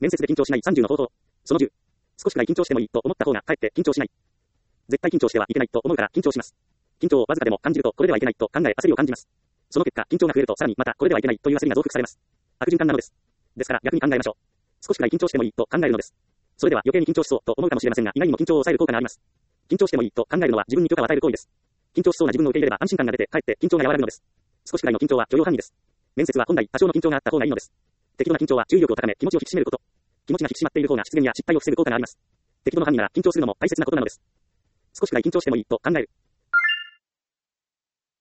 面接で緊張しない30の方法。その10。少しくらい緊張してもいいと思った方がかえって緊張しない。絶対緊張してはいけないと思うから緊張します。緊張をわずかでも感じるとこれではいけないと考え焦りを感じます。その結果緊張が増えるとさらにまたこれではいけないという焦りが増幅されます。悪循環なのです。ですから逆に考えましょう。少しくらい緊張してもいいと考えるのです。それでは余計に緊張しそうと思うかもしれませんが意外にも緊張を抑える効果があります。緊張してもいいと考えるのは自分に許可を与える行為です。緊張しそうな自分を受け入れれば安心感が出てかえって緊張が和らぐのです。少しくらいの緊張は許容範囲です。面接は本来多少の緊張があった方がいいのです。適度な緊張は注意力を高め気持ちを引き締めること。気持ちが引き締まっている方が失言や失敗を防ぐ効果があります。適度の範囲なら緊張するのも大切なことなのです。少しくらい緊張してもいいと考える。